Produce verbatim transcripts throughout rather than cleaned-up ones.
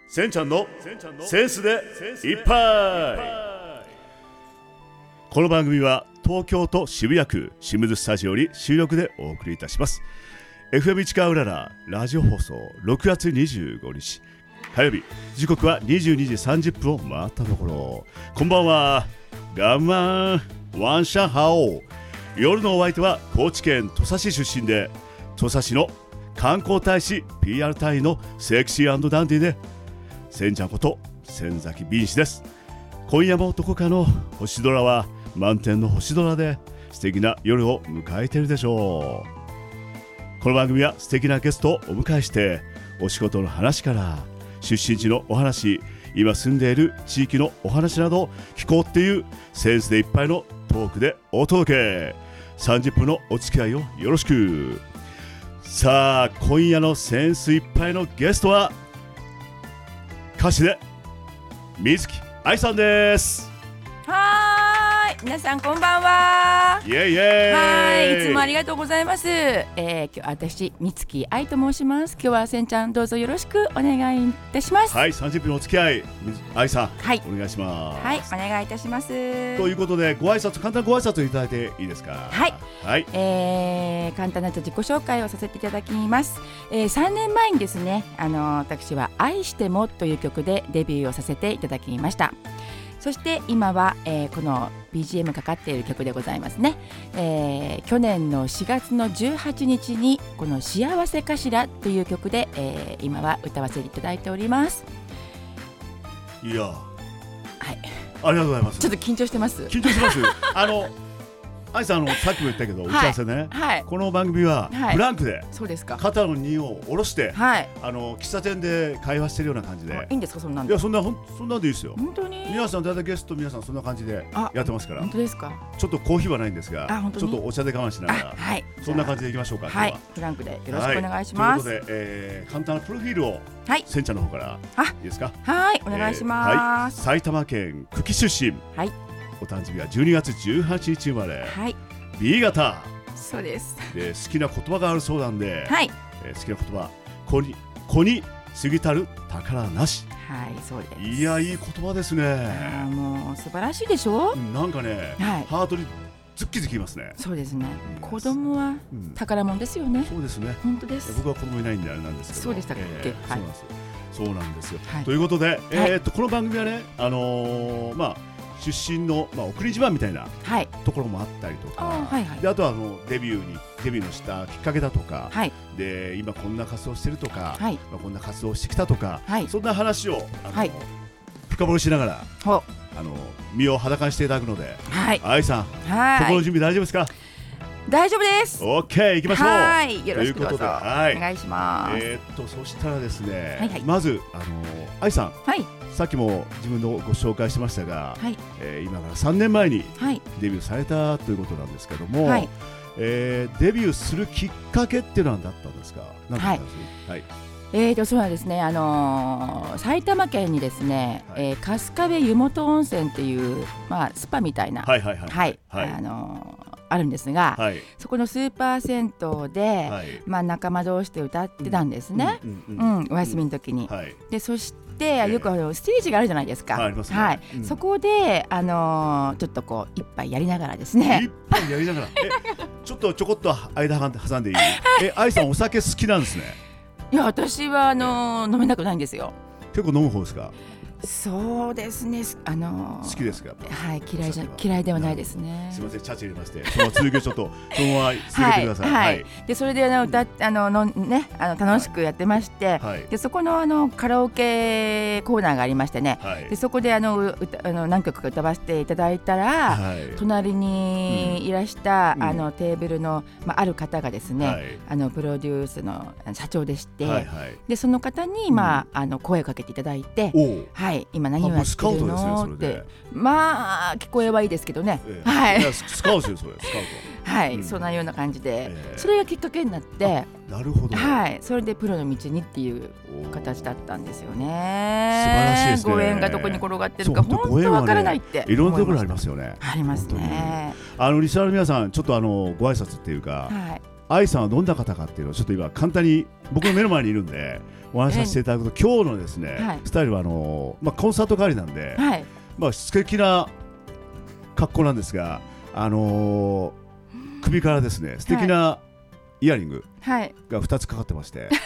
せんちゃんのセンスでいっぱい。この番組は東京都渋谷区清水スタジオに収録でお送りいたします。 エフエム 市川うららラジオ放送ろくがつにじゅうごにち火曜日、時刻はにじゅうにじさんじゅっぷんを回ったところ、こんばんは。ガンマンワンシャンハオ。夜のお相手は高知県土佐市出身で土佐市の観光大使 ピーアール 隊員のセクシー&ダンディでせんちゃんこと千崎敏史です。今夜もどこかの星空は満天の星空で素敵な夜を迎えているでしょう。この番組は素敵なゲストをお迎えしてお仕事の話から出身地のお話、今住んでいる地域のお話などを聞こうっていうセンスでいっぱいのトークでお届け。さんじゅっぷんのお付き合いをよろしく。さあ、今夜のセンスいっぱいのゲストは歌手で水木愛さんです。 はーい、皆さんこんばんは。 イエイイエイ。 はい、いつもありがとうございます。えー、今日私水木愛と申します。今日はせんちゃんどうぞよろしくお願いいたします。 はい、さんじゅっぷんのお付き合い、愛さん、 はい、 お願いします。 はい、お願いいたします。 ということで、ご挨拶、簡単なご挨拶いただいていいですか。 はい、 はい、 えー、簡単な自己紹介をさせていただきます。えー、さんねんまえにですね、あの私は愛してもという曲でデビューをさせていただきました。そして今は、えー、この ビージーエム かかっている曲でございますね。えー、去年のしがつのじゅうはちにちにこの幸せかしらという曲で、えー、今は歌わせていただいております。 いや、はい、 ありがとうございます。 ちょっと緊張してます。 緊張してますあの愛さん、あのさっきも言ったけど、打ち合わせね、 はい、 この番組はブランクで、はい、 そうですか、 肩の荷を下ろして、 はい、 あの喫茶店で会話してるような感じで。 いいんですか、そんなんで。 いや、そんなほんそんなんでいいですよ。 本当に皆さん、だいたいゲスト皆さんそんな感じでやってますから。 本当ですか。 ちょっとコーヒーはないんですが、ちょっとお茶で我慢しながら、 はい、 そんな感じでいきましょうか。 はい、ブランクでよろしくお願いします。 はい、ということで、えー、簡単なプロフィールを、 はい、 せんちゃんの方からいいですか。 はい、お願いします。 えーはい、埼玉県久喜出身、はい、お誕生日はじゅうにがつじゅうはちにち生まれ、はい、ビー 型。 そうです。 で、好きな言葉があるそうなんで、 はい、 えー、好きな言葉、子に子に過ぎたる宝なし。 はい、そうです。 いや、いい言葉ですね。 あ、もう素晴らしいでしょ。 うん、なんかね、はい、ハートにズッキズキいますね。 そうですね。子供は宝物ですよね。うん、 そうですね。 本当です。 僕は子供いないんであれなんですけど。 そうでしたっけ。 えー、はい、そうなんですよ。そうなんですよ。 はい、 ということで、えー、っとこの番組はね、あのー、まあ。出身の、まあ、送り自慢みたいなところもあったりとか、はい、あ、はいはい、であとはあのデビューにデビューのしたきっかけだとか、はい、で今こんな活動してるとか、はい、まあ、こんな活動してきたとか、はい、そんな話をあの、はい、深掘りしながらあの身を裸にしていただくので、はい、愛さん、はい、心の準備大丈夫ですか。 大丈夫です。 オッケー、行きましょう。 はい、よろしくどうぞ、 はい、 お願いします。 えー、っとそしたらですね、 はいはい、 まずあの愛さん、 はい、 さっきも自分のご紹介しましたが、はい、えー、今からさんねんまえにデビューされたということなんですけども、はい、えー、デビューするきっかけっていうのは何だったんですか。何だったんですか。はい、 えーとそうなんですね、あのー、埼玉県にですね、はい、えー、春日部湯本温泉っていう、まあ、スパみたいな、はいはいはいはいはい、あのー、あるんですが、はい、そこのスーパー銭湯で、はい、まあ、仲間同士で歌ってたんですね、うんうんうん、お休みの時に、はい、でそしてよくあのステージがあるじゃないですか、はい、はい、うん、そこで、あのー、ちょっとこう一杯やりながらですね、 一杯やりながらえちょっとちょこっと間挟んでいいえ、愛さんお酒好きなんですね。 いや、私はあのー、飲めなくないんですよ。 結構飲む方ですか。 そうですね、あのー、 好きですか。 はい、嫌いじゃ嫌いではないですね。 すみません、チャチ入れまして、その続きをちょっとそのまま続けてください。はいはいはい、 でそれであの歌あののねあの楽しくやってまして、はい、でそこのあのカラオケコーナーがありましてね、はい、でそこであの歌あの何曲か歌わせていただいたら、はい、隣にいらした、うん、あのテーブルの、まあ、ある方がですね、はい、あのプロデュースの社長でして、はいはい、でその方に、まあ、うん、あの声をかけていただいて、はい、今何をやってるのって、まあ聞こえはいいですけどね、 えー、はい、いやスカウトですよ、それスカウトはい、うん、そんなような感じで、えー、それがきっかけになって、 なるほど、 はい、それでプロの道にっていう形だったんですよね。 素晴らしいですね。 ご縁がどこに転がってるか本当わからないって、 ね、いろんなところありますよね。 ありますね。 あのリスナーの皆さん、ちょっとあのご挨拶っていうか、はい、 愛さんはどんな方かっていうのをちょっと今簡単に僕の目の前にいるんでお話しさせていただくと、今日のですね、はい、スタイルはあの、まあ、コンサート帰りなんで、はい、まあ、素敵な格好なんですが、あのー、首からですね素敵なイヤリングがふたつかかってまして、はい、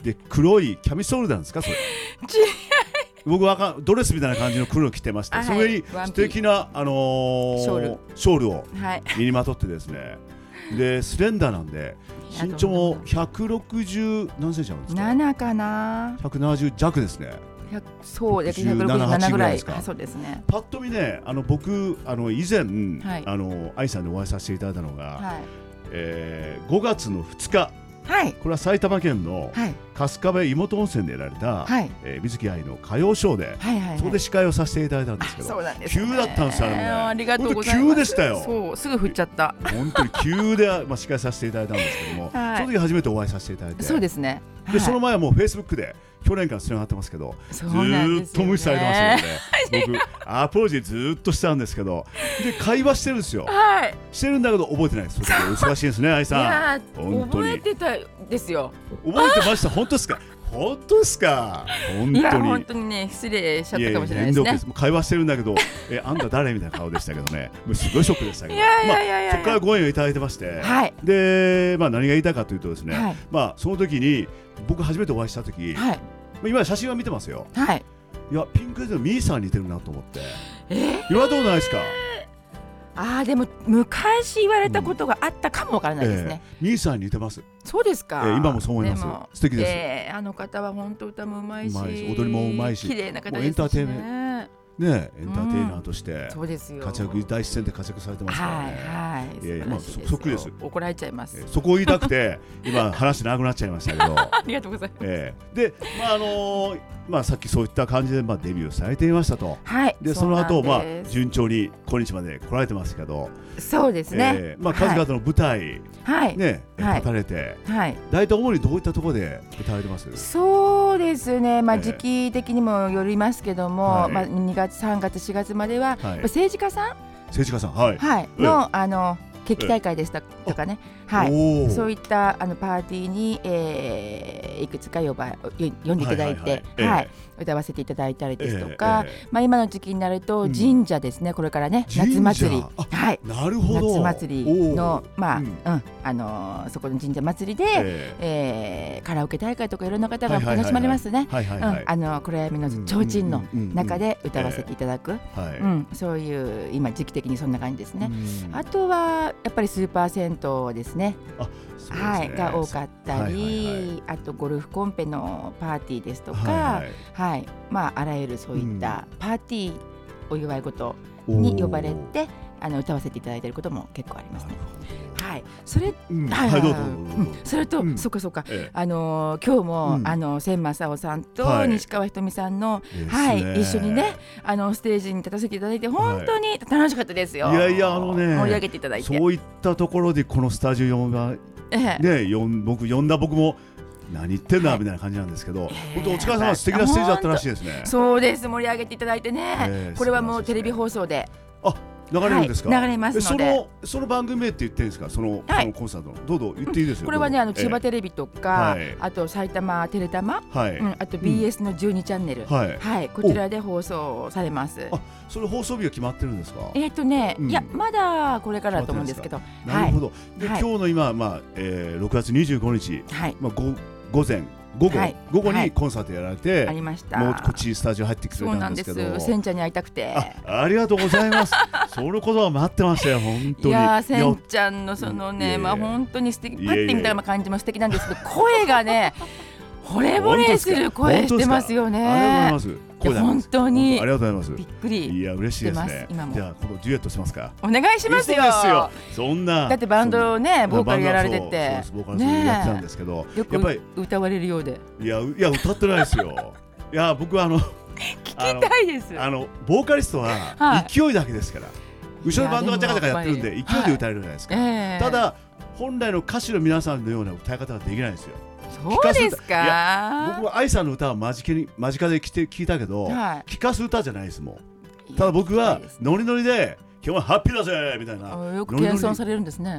で黒いキャミソールなんですかそれ僕はかドレスみたいな感じの黒を着てまして、はい、その上に素敵な、あのー、ショール、ショールを身にまとってですね、はい、でスレンダーなんで身長もひゃくろくじゅう何センチあるんですか。 ななかな。 ひゃくななじゅう弱ですね。 そうですね、ひゃくろくじゅうななぐらい。そうですね。 パッと見ね、あの僕あの以前、はい、あの愛さんにお会いさせていただいたのが、はい、えー、ごがつのふつか、はい、これは埼玉県の春日部妹温泉でやられた、はい、えー、水木愛の歌謡ショーで、はいはいはい、そこで司会をさせていただいたんですけど、そうなんですね、急だったんですよ、ね、 ありがとうございます。 急でしたよ。 そう、すぐ振っちゃった。 本当に急で、まあ、司会させていただいたんですけども、はい、その時初めてお会いさせていただいて、 そうですね、 で、はい、その前はもうフェイスブックで去年からつながってますけど、ずーっと無視されてますので、僕アプローチずーっとしたんですけど、で会話してるんですよ、はい、してるんだけど覚えてないです。それで忙しいですね、愛さん。いや本当に覚えてたですよ。 覚えてました。本当ですか。本当ですか。本当に。いや本当にね、失礼しちゃったかもしれないですね。いやいや会話してるんだけど、えあんた誰みたいな顔でしたけどね、もうすごいショックでしたけど、 いやいやいやいや、 まあ、そこからご縁をいただいてまして、はい、で、まあ、何が言いたいかというとですね、はい、まあ、その時に僕初めてお会いした時、はい、今写真は見てますよ、はい、いやピンクレディーのミーさんに似てるなと思って、えー、今どうないですか。 あーでも昔言われたことがあったかもわからないですね、 うん、えー、ミーさんに似てます。 そうですか、 えー、今もそう思います。素敵です、 えー、あの方は本当歌もうまいし、 踊りもうまいし、 綺麗な方ですしね。 エンターテイメントね、エンターテイナーとして活躍、第一線で活躍されてますからね。はいはい、いやいや、まあ、そっくりです。 怒られちゃいます、 えー、そこを言いたくて今話長くなっちゃいましたけどありがとうございます、 えー、で、まああのーまあ、さっきそういった感じで、まあ、デビューされていましたと、はい、でその後、まあ順調に今日まで来られてますけど、 そうですね、 えーまあ、数々の舞台、はいね、はい、立たれて、はい、大体主にどういったところで歌われてます？ そうですね、まあ、時期的にもよりますけども、はい、まあ、にがつさんがつしがつまでは、はい、政治家さん政治家さん、はいはい、の、あの決起大会でしたとかね、はい、そういったあのパーティーに、えー、いくつか呼ば呼んでいただいて、はいはいはい、歌わせていただいたりですとか、えーえーまあ、今の時期になると神社ですね、うん、これからね夏祭り、はい、 なるほど、 夏祭りの、まあうんうん、あのー、そこの神社祭りで、えーえー、カラオケ大会とかいろんな方が楽しまれますね。暗闇の提灯の中で歌わせていただく、うん、そういう今時期的にそんな感じですね。あとはやっぱりスーパー銭湯ですね。あ、そうですね、はい、が多かったり、はいはいはい、あとゴルフコンペのパーティーですとか、はいはいはい、まあ、あらゆるそういったパーティー、お祝い事に呼ばれてあの歌わせていただいていることも結構ありますね。はい、それ、うん、はいはいはい、それと、うん、そっかそっか、ええ、あのー、今日も、うん、あの千正夫さんと西川ひとみさんの、はい、はい、一緒にね、あのステージに立たせていただいて本当に楽しかったですよ。 はい、いやいや、あのね、 盛り上げていただいて、 そういったところでこのスタジオ呼んだ、ええ、ね、呼ん僕呼んだ僕も何言ってんだみたいな感じなんですけど、はい、本当お疲れ様、素敵なステージだったらしいですね。 そうです、盛り上げていただいてね、えー、これはもうテレビ放送で、 あ、流れるんですか？ はい、流れますので、 そのその番組名って言ってるんですか？その、はい、そのコンサートのどうぞ言っていいですよ。 これはね、あの千葉テレビとか、えー、あと埼玉テレタマ、はい、うん、あと ビーエス のじゅうにチャンネル、はい、はい、こちらで放送されます。 あ、それ放送日が決まってるんですか？ えっとね、うん、いやまだこれからだと思うんですけど、 なるほど。で、はい、今日の今、まあえー、ろくがつにじゅうごにち、はい、まあ、ご午前午後、はい、午後にコンサートやられて、はい、ありました。もうこっちスタジオ入ってきてくれたんですけど、そうなんです。せんちゃんに会いたくて、 あ、ありがとうございます。そのことは待ってましたよ、本当に。いや、せんちゃんのそのね、まあ本当に素敵、パッて見た感じも素敵なんですけど、声がね惚れ惚れする声してますよね。 ありがとうございます。 本当にありがとうございます。 びっくり。 いや、嬉しいですね。今もじゃあこのデュエットしますか？ お願いしますよ。 そんなだってバンドね、ボーカルやられてて、 ボーカルやってたんですけど、 やっぱり歌われるようで、 いやいや歌ってないですよ。いや、僕はあの聞きたいです。 あのボーカリストは勢いだけですから、後ろのバンドがジャカジャカやってるんで勢いで歌えるじゃないですか。ただ本来の歌手の皆さんのような歌い方はできないですよ。 そうですか？ 僕は愛さんの歌は間近に間近で聞いたけど、はい、聞かす歌じゃないですもん。ただ僕はノリノリで今日はハッピーだぜみたいな。 よく謙遜されるんですね。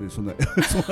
そんな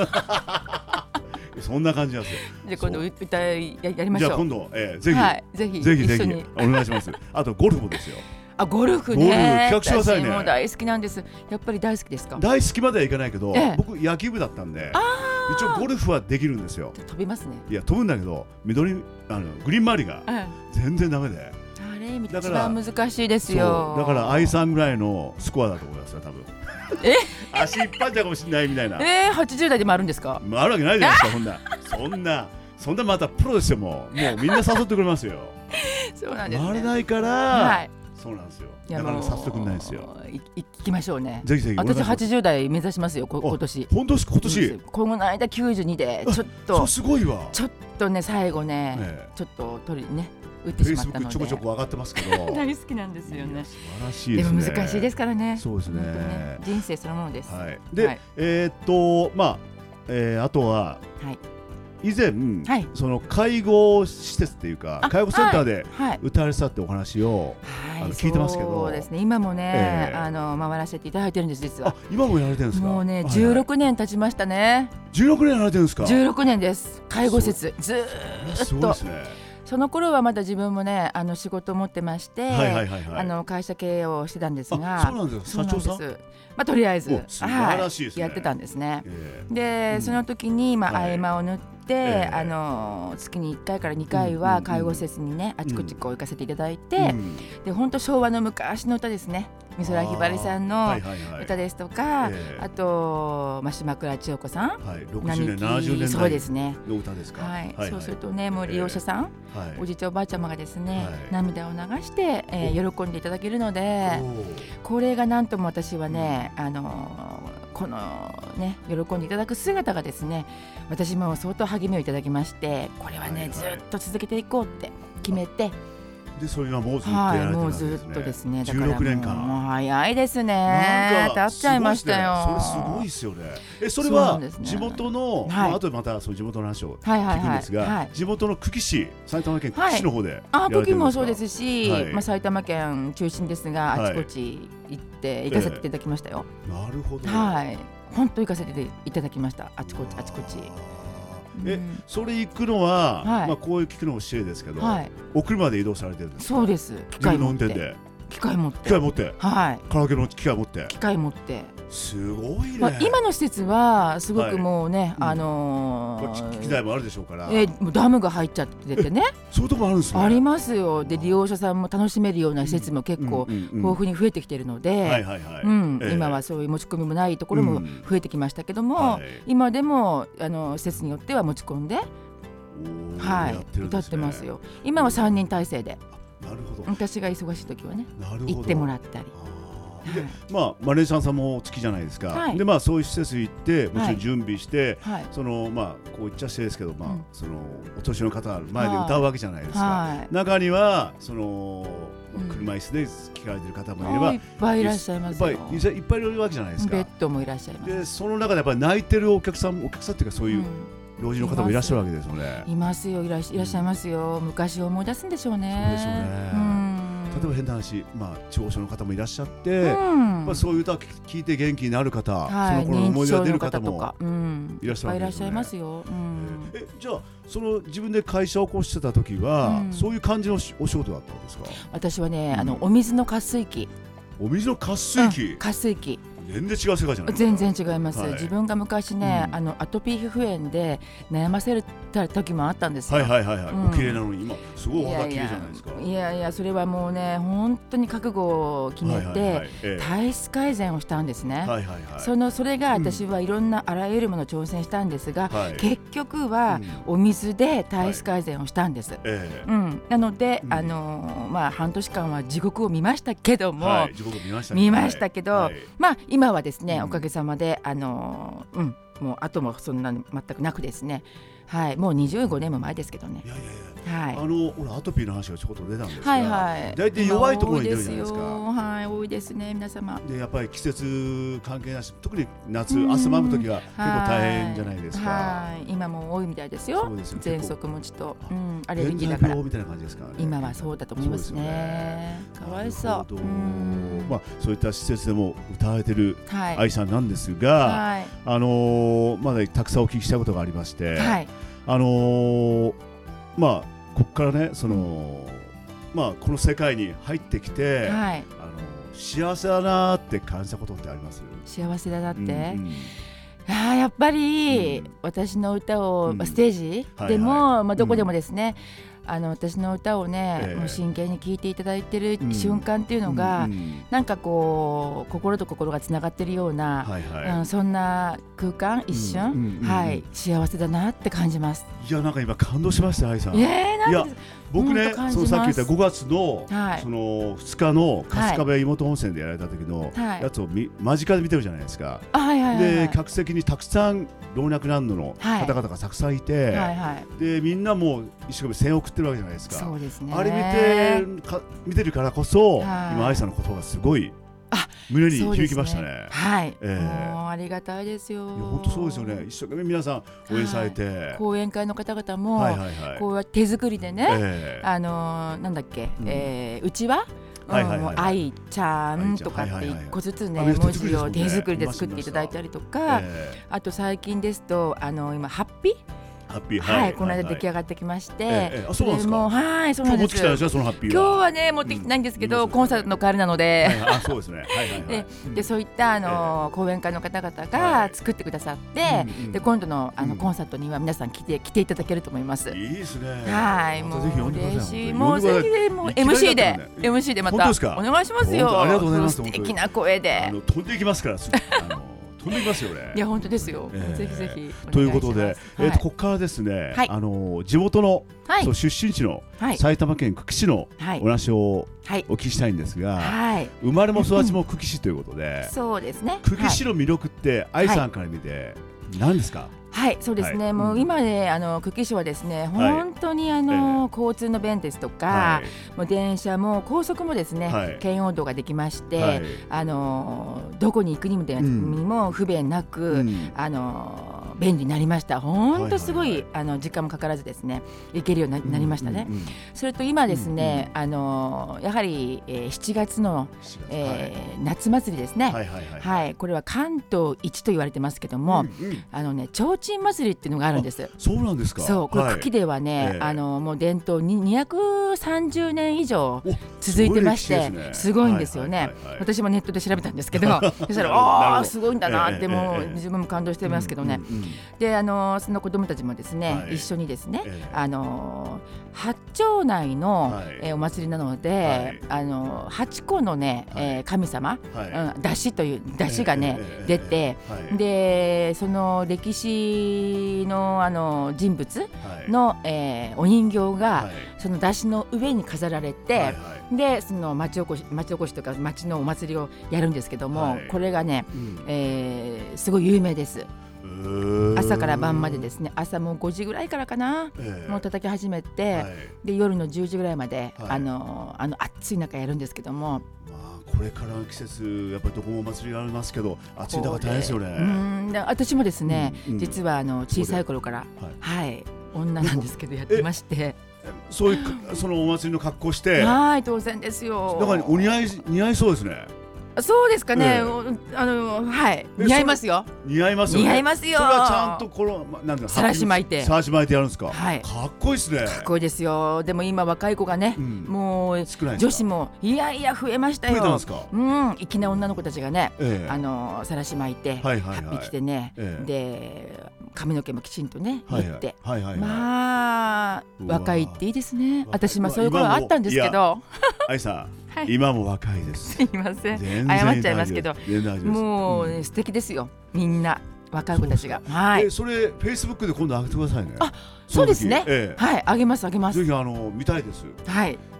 そんな感じなんですよ。 じゃあ今度歌い や, やりましょう。 じゃあ今度、えー、ぜひ、 はい、ぜひぜひぜひ一緒にお願いします。あとゴルフもですよ。 あ、ゴルフね。 ゴルフ企画してくださいね。 私も大好きなんです。やっぱり大好きですか？ 大好きまではいかないけど、 ええ、 僕野球部だったんで、一応ゴルフはできるんですよ。 飛びますね。 いや飛ぶんだけど、緑あのグリーン周りが全然ダメで。 あれ一番難しいですよ。 だから愛さんぐらいのスコアだと思いますよ、多分。 え足一般じゃかもしれないみたいな。 えー、はちじゅう代でもあるんですか？ あるわけないじゃないですか、そんな。そんな、そんなまたプロですよ、もう。もうみんな誘ってくれますよ。 そうなんですね。 回れないから、はい、そうなんですよ。だから誘ってくれないですよ。 行きましょうね。 ぜひぜひ。 私はちじゅう代目指しますよ、今年。 本当ですか、今年。 この間きゅうじゅうにで、ちょっと。 すごいわ。 ちょっとね、最後ね、ちょっと取りね。打ってしまったので。 ちょこちょこ上がってますけど。 大好きなんですよね。 素晴らしいですね。 でも難しいですからね。 そうですね。 人生そのものです。 はい。で、えっとまあえあとは以前その介護施設っていうか介護センターで歌われてたってお話を聞いてますけど。 そうですね。今もねあの回らせていただいてるんです実は。 あ、今もやられてるんですか？ もうねじゅうろくねん経ちましたね。 じゅうろくねんやられてるんですか？ じゅうろくねんです。介護施設ずーっと。その頃はまだ自分もねあの仕事を持ってまして、あの会社経営をしてたんですが、 そうなんですか。社長さん。 まあとりあえず素晴らしいですね。 やってたんですね。でその時にまあ合間を縫って、あの月にいっかいからにかいは介護施設にねあちこちこう行かせていただいて、で本当昭和の昔の歌ですね。美空ひばりさんの歌ですとか、あと島倉千代子さん、 ろくじゅうねんななじゅうねんだいの歌ですか。 そうするとねもう利用者さん、おじいちゃんおばあちゃまがですね涙を流して喜んでいただけるので、これがなんとも私はねあのこのね喜んでいただく姿がですね、私も相当励みをいただきまして、これはねずっと続けていこうって決めて。 でそれがもうずっとやられてるんですね。 もうずっとですね。 じゅうろくねんかん。 もう早いですね。経っちゃいましたよ。 それすごいですよね。えそれは地元の、まあ後でまたその地元の話を聞くんですが、地元の久喜市、埼玉県久喜市の方でやられてるんですか？ あ、時もそうですし、まあ埼玉県中心ですがあちこち行って行かせていただきましたよ。 なるほど。 はい。本当行かせていただきました。あちこちあちこち。 え、それ行くのは、まあこういう聞くのも失礼ですけど、お車で移動されてるんですか？ そうです。機械持って。機械持って。 機械持って。 はい。 カラオケの機械持って。 機械持って。 すごいね。 今の施設はすごくもうね、あの機材もあるでしょうから。 え、ダムが入っちゃっててね。 そういうとこあるんですね。 ありますよ。で利用者さんも楽しめるような施設も結構豊富に増えてきてるので、今はそういう持ち込みもないところも増えてきましたけども、今でもあの施設によっては持ち込んで、はい、歌ってますよ。今はさんにん体制で。 なるほど。 私が忙しい時はね、行ってもらったり。 でまあマネージャーさんも好きじゃないですか。はい、でまあそういう施設行ってもちろん準備して、はい、そのまあこう言っちゃ失礼ですけど、まあ、うん、そのお年の方前で歌うわけじゃないですか。はい、中にはその、うん、車椅子で聴かれてる方もいれば、 いっぱいいらっしゃいますよ。 いっぱいいっぱいいるわけじゃないですか。 ベッドもいらっしゃいます。 でその中でやっぱり泣いてるお客さんお客さんっていうかそういう、うん老人の方もいらっしゃるわけですよね。 いますよ、いらっしゃいますよ。昔を思い出すんでしょうね。 そうでしょうね。うん、例えば変な話、まあ地方症の方もいらっしゃって、うん、まあそういう歌を聞いて元気になる方、はい、その頃の思い出が出る方もいらっしゃるわけですよね。いっぱいいらっしゃいますよ。うん、え、じゃあその自分で会社を起こしてた時は、うん、そういう感じのお仕事だったんですか？ 私はね、うん、あのお水の渇水器。 お水の渇水器。 うん、渇水器。 全然違う世界じゃないですか。 全然違います、はい、自分が昔ね、うん、あのアトピー皮膚炎で悩ませた時もあったんですよ。 はいはいはいはい、うん、お綺麗なのに今すごいお肌綺麗じゃないですか。 いやいやそれはもうね本当に覚悟を決めて体質改善をしたんですね。はいはいはい、そのそれが私はいろんなあらゆるものを挑戦したんですが、うん、結局はお水で体質改善をしたんです。はいえーうん、なので、うん、あのまあ半年間は地獄を見ましたけども、はい、地獄見ましたね、見ましたけど、はい、まあ今はですね、うん、おかげさまであのー、うんもう後もそんなに全くなくですね、はい、もうにじゅうごねんも前ですけどね。 いやいやいやはい、 あの俺アトピーの話がちょこっと出たんですが、 はいはい、 大体弱いところに出るじゃないですか。 はい、多いですね皆様。 でやっぱり季節関係なし、特に夏汗ばむ時は結構大変じゃないですか。 はい、今も多いみたいですよ。喘息持ちと、うん、アレルギーだから。 みたいな感じですかね。 今はそうだと思いますね。かわいそう。 まあそういった施設でも歌われてる愛さんなんですが、はい、あのー、まだたくさんお聞きしたことがありまして、はい、あのー、まあここからねその、うん、まあこの世界に入ってきて、はい、あの幸せだなって感じたことってあります？ 幸せだなって、うんうん、あやっぱり、うん、私の歌を、うん、ステージでも、はいはい、まあ、どこでもですね、うん、あの私の歌をね、えー、もう真剣に聴いていただいてる瞬間っていうのが、うんうん、なんかこう心と心がつながってるような、はいはい、うん、そんな空間一瞬、うんうんうん、はい、幸せだなって感じます。 いやなんか今感動しました愛さん。 えー、なんいや僕ね、そのさっき言ったごがつの、はい、そのふつかの春日部湯本温泉でやられた時のやつをみ、はい、間近で見てるじゃないですか。はいはいはいはい、で客席にたくさん老若男女の方々がたくさんいて、はいはい、でみんなも一生懸命声援を送ってるわけじゃないですか。 そうですね、 あれ見てか見てるからこそ、はい、今愛さんの言葉がすごい胸に響きましたね。ね、 はい、えー、もうありがたいですよ。 本当そうですよね。一生懸命皆さん応援されて、はい、 講演会の方々も、はいはいはい、こうやって手作りでね、えー、あのー、なんだっけ、うん、えー、うちわ愛ちゃんとかって一個ずつね文字を手作りで作っていただいたりとか、あと最近ですとあの今ハッピーハッピー、 はい、この間出来上がってきまして、 ええ、あ、そうなんですか。 もうはいそうなんです。 今日持ってきたんですかそのハッピーは。 今日はね持ってきてないんですけど、うん、コンサートの帰りなので、 はいはい、あそうですね。はいはいはい、 で, でそういったあの、ええ、講演会の方々が作ってくださって、はい、で今度のあの、うん、コンサートには皆さん来て来ていただけると思います。 いいですね。 はい、もうぜひ呼んでください。 もうぜひもう エムシー で、ね、エムシー でまたお願いしますよ。 ありがとうございます。 素敵な声であの飛んでいきますから。あの飛んでいますよね。 いや本当ですよ。えー、ぜひぜひということで、えーとここからですね、はい、あの地元の、はい、そう出身地の、はい、埼玉県久喜市のお話をお聞きしたいんですが、はい、生まれも育ちも久喜市ということで、 そうですね。 久喜市の魅力って愛さんから見て何ですか？ はい、そうですね、はい、もう今ねあの久喜市はですね本当にあの、はい、交通の便ですとか、はい、もう電車も高速もですね、はい、圏央道ができまして、はい、あのどこに行くにも、うん、にも不便なく、うん、あの便利になりました。本当すごい、はいはいはい、あの時間もかからずですね行けるようになりましたね、うんうんうん、それと今ですね、うんうん、あのやはり、えー、しちがつの、えーはい、夏祭りですね、はいはいはいはい、これは関東一と言われてますけども、うんうん、あのね提灯祭りっていうのがあるんです。 そうなんですか。 そう、これ久喜ではね、はい、あのもう伝統ににひゃくさんじゅうねん以上続いてまして、すごいんですよね、はいはいはいはい、私もネットで調べたんですけどそしたらああすごいんだなって、もう自分も感動してますけどね、うんうんうん、であのその子どもたちもですね、はい、一緒にですね、えー、あの八町内の、はい、えー、お祭りなので、はい、あの八個のね、はい、えー、神様、はい、うん、出汁という出汁がね、えー、出て、はい、でその歴史のあの人物の、はい、えー、お人形が、はい、その出汁の上に飾られて、はいはい、でその町おこし町おこしとか町のお祭りをやるんですけども、はい、これがね、うん、えー、すごい有名です。朝から晩までですね、朝もごじぐらいからかな、えー、もう叩き始めて、はい、で夜のじゅうじぐらいまで、はい、あのあの暑い中やるんですけども、まあ、これからの季節やっぱりどこもお祭りがありますけど暑い中大変ですよね。 うん、私もですね、うんうん、実はあの小さい頃から、はい、はい、女なんですけどやってまして、 そういうそのお祭りの格好して、 はい当然ですよ。 だからお似合い似合いそうですね。 そうですかね、えー、あのはい似合いますよ。 似合いますよ、ね、 似合いますよ。 それはちゃんとこのなんださらし巻いてさらし巻いてやるんですか。 はい、 かっこいいですね。 かっこいいですよ。でも今若い子がね、うん、もう女子もいやいや増えましたよ。 増えたんですか。 うん、粋な女の子たちがね、えー、あのさらし巻いて、はいはいはい、はっぴ着てね、えー、で髪の毛もきちんとねやって、はいはいはいはい、まあ若いっていいですね。私もそういう頃あったんですけど。 愛さん、はい、今も若いです。 すいません、謝っちゃいますけど、もう、ね、うん、素敵ですよみんな若い子たちが。はい、 えそれフェイスブックで今度上げてくださいね。 あ、そうですね、ええ、はい、上げます上げます。 ぜひあの見たいです。 はい、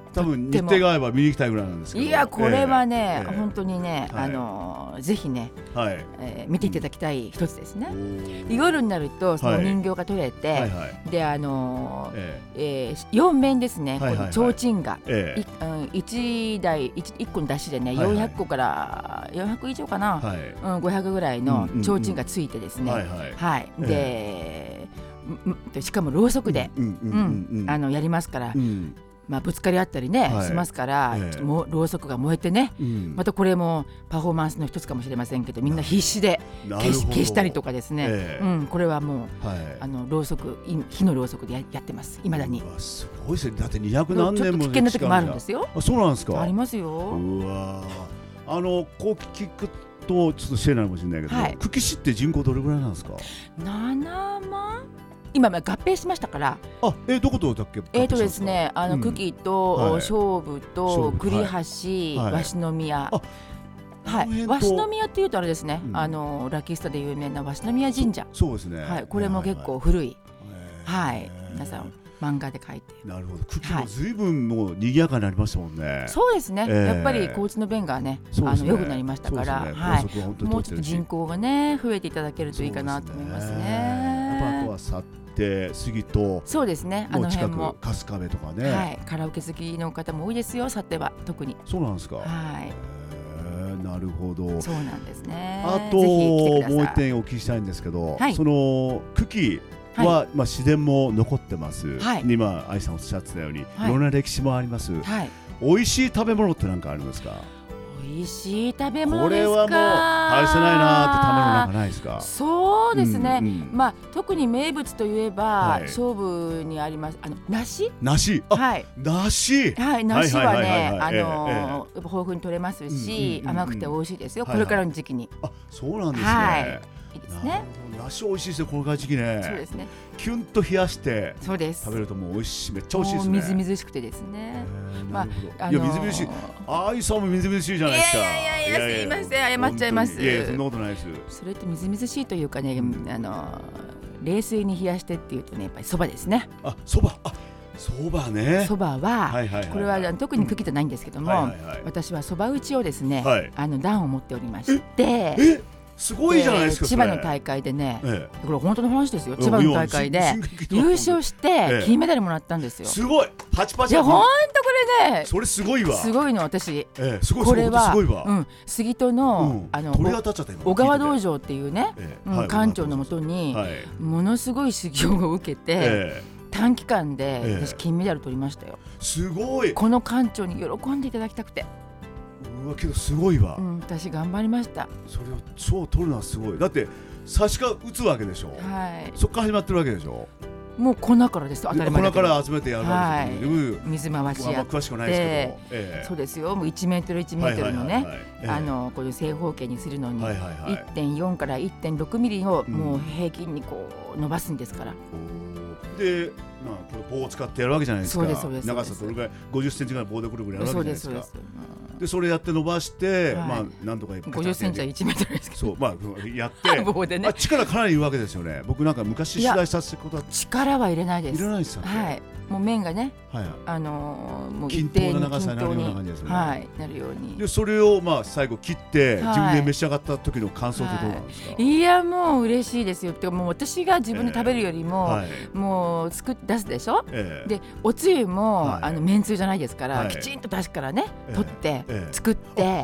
多分日程が合えば見に行きたいぐらいなんですけど。 いやこれはね、 えー、 本当にね、はい、あのぜひね、はい、えー、見ていただきたい一つですね。夜になるとその人形が取れて、はいはいはい、であのーえーえー、よん面ですね、はいはいはい、提灯が、えー、いちだい 1, いっこの出しでね、はいはい、よんひゃっこからよんひゃく以上かな、はい、うん、ごひゃくぐらいの提灯がついてですね、はいはいはい、で、えー、しかもろうそくでやりますから、うん、まあ、ぶつかり合ったりね、はい、しますから、えー、もうろうそくが燃えてね、うん、またこれもパフォーマンスの一つかもしれませんけど、みんな必死で消し、消したりとかですね、えーうん、これはもう、はい、あのろうそく、火のろうそくで や, やってますいまだに。 すごいですね。だってにひゃくなんねんもちょっと危険な時もあるんですよ。 あ、そうなんですか。 ありますよ。 うわ、あのこう聞くとちょっと失礼なのかもしれないけど、はい、久喜市って人口どれぐらいなんですか。 ななまん、今合併しましたから。 あ、えー、どことだっけ。 えーとですね、あの、うん、久喜と菖蒲と栗橋、はい、鷲宮、はい、鷲宮っていうとあれですね、うん、あのラキスタで有名な鷲宮神社。 そ, そうですね、 はい、これも結構古い、はい、はい、皆さん漫画で書いて。 なるほど。久喜も随分もう賑やかになりましたもんね。はい、 そうですね、えー、やっぱり交通の便がね、あの良くなりましたから、ね、はい、もうちょっと人口がね増えていただけるといいかなと思いますね。 やっぱあとはさで杉と、 そうですね、あの辺も春日部とかね、 はい、カラオケ好きの方も多いですよ、さては特に。 そうなんですか。 はい、 えー、なるほど。 そうなんですね。 あともう一点お聞きしたいんですけど、はい、その久喜は、はい、まあ、自然も残ってます、はい、今愛さんおっしゃってたように、はい、いろんな歴史もあります、はい、美味しい食べ物って何かありますか。 美味しい食べ物ですか。 これはもう外せないなって食べ物なんかないですか。 そうですね、うんうん、まあ、特に名物といえば菖蒲にありますあの梨。 梨、あ、はい、梨、 はい、梨はね、あのー、豊富に取れますし、うんうんうんうん、甘くて美味しいですよ、はいはい、これからの時期に。 あ、そうなんですね、 はい、いいですね。 梨美味しいですよ、このから時期ね。 そうですね、 キュンと冷やしてそうです食べるともう美味しい、めっちゃ美味しいですね。 みずみずしくてですね、 まあ、あのー、いや、みずみずしい、愛さんもみずみずしいじゃないですか。 いやいやいやいや、すいません、謝っちゃいます。 いやいや、そんなことないです。 それってみずみずしいというかね、うん、あのー、冷水に冷やしてっていうとね、やっぱりそばですね。 あ、そば、あ、そばね。 そばは、これは特に久喜じゃないんですけども、はいはいはい、私はそば打ちをですね、はい、あの段を持っておりまして、 ええ、すごいじゃないですか。 千葉の大会でね、ええ、これ本当の話ですよ。千葉の大会で優勝して金メダルもらったんですよ。 すごい。パチパチ。 いや本当これね。 それすごいわ。 すごいの私。 ええ、すごい。 これはすごいわ。 うん、杉戸の、うん、あの小川道場っていうね、ええ、うん、はい、館長のもとに、はい、ものすごい修行を受けて、ええ、短期間で私金メダル取りましたよ。 すごい。 この館長に喜んでいただきたくて。 うわ、けどすごいわ、 うん、私頑張りました。 それを賞を取るのはすごい。だって最初から打つわけでしょ、はい、そこから始まってるわけでしょ。 もう粉からです。当たり前だけど粉から集めてやるわけですよ、はい、 水回しやって、 詳しくないですけど、ええ、そうですよ。もういちメートルいちメートルのね、あのこういう正方形にするのに いってんよん から いってんろくミリをもう平均にこう伸ばすんですから、 うん、で、まあ、この棒を使ってやるわけじゃないですか。そうですそうです。長さどれぐらいごじゅっセンチぐらい棒でくるぐらいやるわけじゃないですか。そうですそうです。でそれやって伸ばして、はい、まあなんとかごじゅっセンチはいちメートルですけど、 そう、まあやって棒でね、あ、力かなりいるわけですよね。僕なんか昔取材させてことは力は入れないです。 入れないですよね。 はい。もう麺がね、はい、あのー、もう一定に均等になるような感じですね。はい、なるように。 でそれをまあ最後切って、はい、自分で召し上がった時の感想ってどうなんですか。 はい、いやもう嬉しいですよ。ってかもう私が自分で食べるよりも、えーはい、もう作って出すでしょ。えー、でおつゆも、はい、あのめんつゆじゃないですから、はい、きちんとだしからね、えー、取って、えー、作って。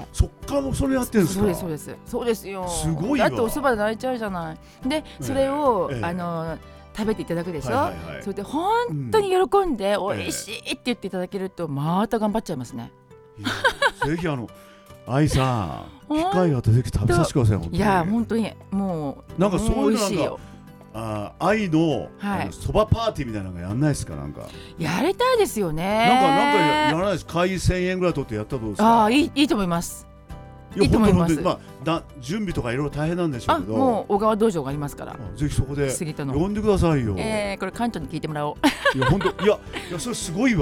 そっからもそれやってるんですか。 そうですそうです。そうですよ。 すごいわ。 だっておそばで泣いちゃうじゃない。でそれを、えーえー、あの食べていただくでしょ、はいはいはい、それで本当に喜んで、うん、美味しいって言っていただけるとまた頑張っちゃいますね。 ぜひあの愛さん機会があった時食べさせてください。本当に。 いや本当にもうなんかそういうなんかあ愛のそば、はい、パーティーみたいなのがやんないですか。なんかやりたいですよね。 なんかなんかやらないです。会せんえんぐらい取ってやったらどうですか。 あいいいいと思います。 いいと思います。まあ、だ準備とかいろいろ大変なんでしょうけど、 もう小川道場がありますから、 ぜひそこで呼んでくださいよ。 えー、これ館長に聞いてもらおう。 いや本当いやいやそれすごいわ。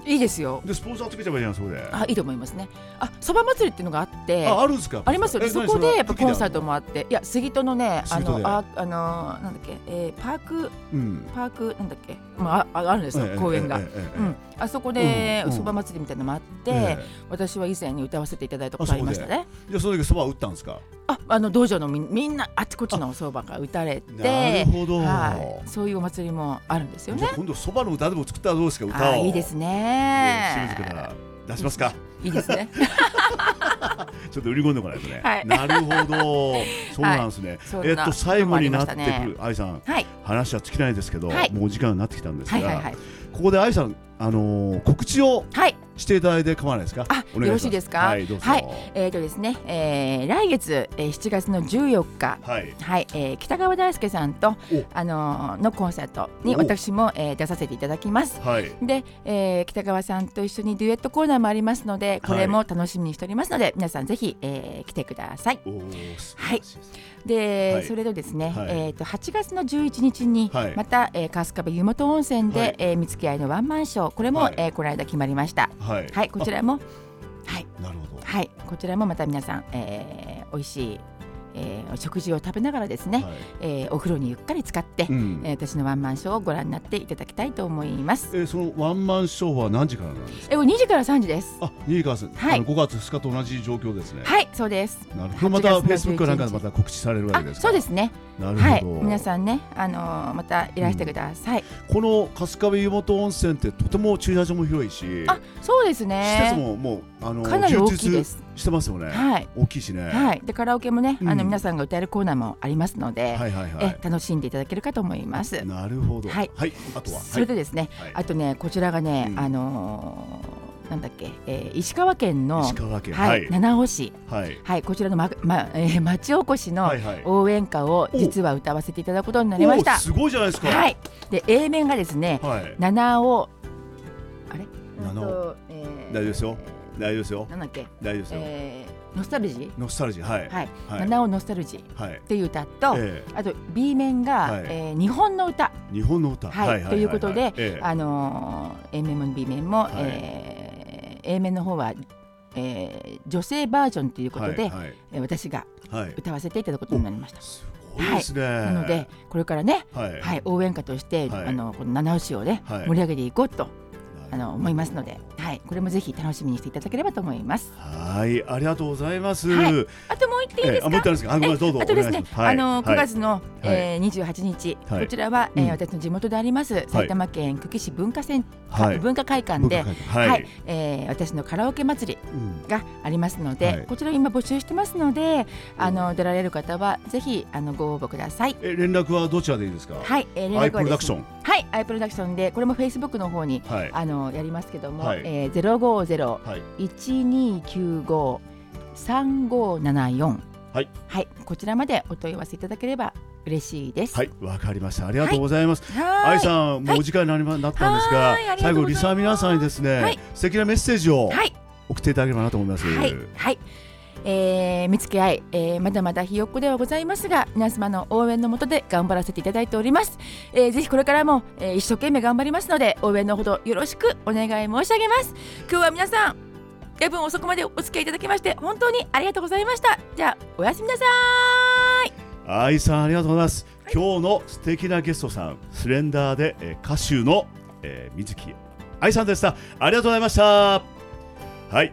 いいですよ。 でスポンサーつけちゃえばいいじゃんそこで。 あ、いいと思いますね。あ、そば祭りっていうのがあって。 あ、あるんですか。 ありますよ。そこでやっぱコンサートもあって、いや杉戸のね、あのああのなんだっけ、えー、パーク、うん、パークなんだっけ、まああるんですよ、えー、公園が、えーえーうん。あそこでそば祭りみたいなのもあって、えー、私は以前に歌わせていただいたことありましたね。 じゃあその時そば打ったんですか。 あ、あの道場のみ、みんなあっちこっちのそばが打たれて、 なるほど、 はい、そういうお祭りもあるんですよね。 今度そばの歌でも作ったらどうですか。歌を。 あ、いいですね。 清水から出しますか。 いいですね。 ちょっと売り込んでもらえるとね、 はい、 なるほど、そうなんですね、はい、えっと最後になってくる愛さん、はい、話は尽きないですけど、はい、もう時間になってきたんですが、はいはいはい、ここで愛さん、あのー、告知をしていただいて構わないですか。 あ、よろしいですか。はい、どうぞ。はい、えーとですね、えー、来月、えー、しちがつのじゅうよっか、はいはい、えー、北川大輔さんと、あのー、のコンサートに私も、えー、出させていただきます。はい、で、えー、北川さんと一緒にデュエットコーナーもありますので、これも楽しみにしておりますので、はい、皆さんぜひ、えー、来てください。はい、で、はい、それとですね、はい、えーとはちがつのじゅういちにちに、はい、また、えー、春日部湯本温泉で、はい、えー、見つけ合いのワンマンショー、これも、はい、えー、この間決まりました。はい、はい、こちらも、はい、なるほど、はい、こちらもまた皆さん、えー、美味しい、えー、お食事を食べながらですね、はい、えー、お風呂にゆっかり浸かって、うん、えー、私のワンマンショーをご覧になっていただきたいと思います。 えー、そのワンマンショーは何時からなんですか。 えー、にじからさんじです。 あ、にじからさんじ、はい、あのごがつふつかと同じ状況ですね。 はい、そうです。 なるほど。またフェイスブックなんかでまた告知されるわけですか。 そうですね。なるほど、はい、皆さんね、あのー、またいらしてください。 うん、この春日部湯本温泉ってとても駐車場も広いし、 あ、そうですね。 施設ももうあのかなり大きいです。 してますよね。はい、大きいしね。 はい。でカラオケもね、うん、あの皆さんが歌えるコーナーもありますので、はいはいはい、え楽しんでいただけるかと思います。 なるほど。はい。はい、あとは。 それでですね、はい、あとね、こちらがね、うん、あのー、なんだっけ、えー、石川県の石川県、 はい、七尾市、はい、はい、こちらの、ままえー、町おこしの応援歌を実は歌わせていただくことになりました。 すごいじゃないですか。 はい。で A 面がですね、はい、七尾、あれ、 七尾、えー、大丈夫ですよ。大丈夫ですよ。 なんだっけ、 大丈夫ですよ。 えー、ノスタルジー、 ノスタルジー、はい、 はい、はい、七尾ノスタルジーっていう歌と、えー、あと B 面が、はい、えー、日本の歌、 日本の歌、 はい、はいはいはいはい、ということで、 えー、 あのー、A 面も B 面も、はい、えー、A 面の方は、えー、女性バージョンということで、はいはい、えー、私が歌わせていただくことになりました。 すごいですね。 はい、なのでこれからね、はいはい、応援歌として、はい、あのこの七尾市をね、はい、盛り上げていこうとあの思いますので、はい、これもぜひ楽しみにしていただければと思います。 はい、ありがとうございます。 はい、あともう一点いいですか。 あ、もう一点ですか。あ、どうぞ。 あとですね、はい、あのくがつの、はい、えー、にじゅうはちにち、はい、こちらは、えー、私の地元であります、はい、埼玉県久喜市文化セン、はい、文化会館で、はいはい、えー、私のカラオケ祭りがありますので、はい、こちら今募集してますので、あの出られる方はぜひあのご応募ください。 え、連絡はどちらでいいですか。 はい、えー、連絡はですね、アイプロダクション、はい、アイプロダクションで、これもフェイスブックの方に、はい、あのやりますけども、はい、えー、ゼロごゼロ いちにきゅうご さんごななよん、はい、はい、こちらまでお問い合わせいただければ嬉しいです。 はい、わかりました。ありがとうございます。愛、はい、さん、もうお時間になりま、はい、なったんですが、最後リサー皆さんにですね、はい、素敵なメッセージを送っていただければなと思います。 はい、はい、えー、見つけ合い、えー、まだまだひよっこではございますが、皆様の応援の下で頑張らせていただいております。えー、ぜひこれからも、えー、一生懸命頑張りますので、応援のほどよろしくお願い申し上げます。今日は皆さん夜分遅くまでお付き合いいただきまして本当にありがとうございました。じゃあおやすみなさい。 愛さん、ありがとうございます。はい、今日の素敵なゲストさん、スレンダーで、えー、歌手の、えー、水木愛さんでした。ありがとうございました。はい、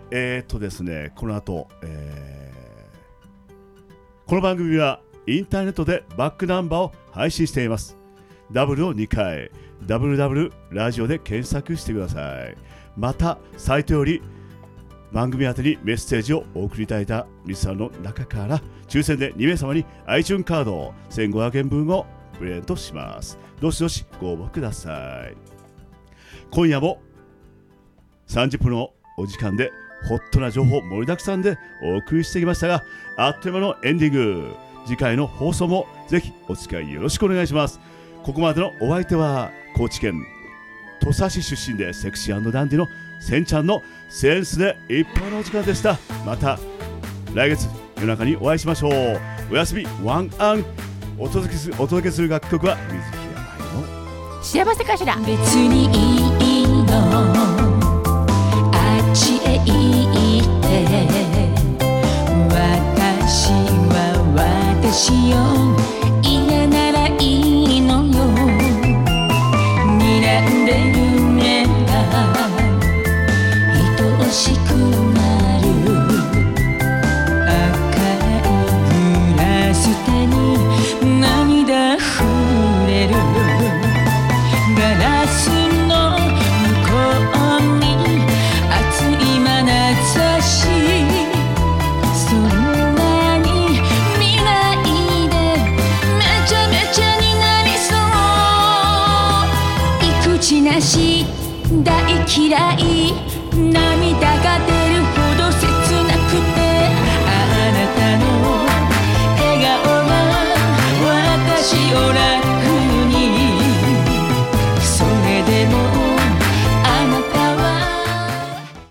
えー、っとですね、この後、えー、この番組はインターネットでバックナンバーを配信しています。ダブルをにかい、ダブルダブル ラジオで検索してください。またサイトより番組宛てにメッセージをお送りいただいたリスナーの中から抽選でにめいさまに iTunes カードせんごひゃくえんぶんをプレゼントします。どしどしご応募ください。今夜もさんじゅっぷんのお時間でホットな情報盛りだくさんでお送りしてきましたが、あっという間のエンディング。次回の放送もぜひお付き合いよろしくお願いします。ここまでのお相手は高知県土佐市出身でセクシー&ダンディのせんちゃんのセンスでいっぱいのお時間でした。また来月夜中にお会いしましょう。おやすみワンアン。お届けする、お届けする楽曲は水木愛の幸せかしら。 別にいいの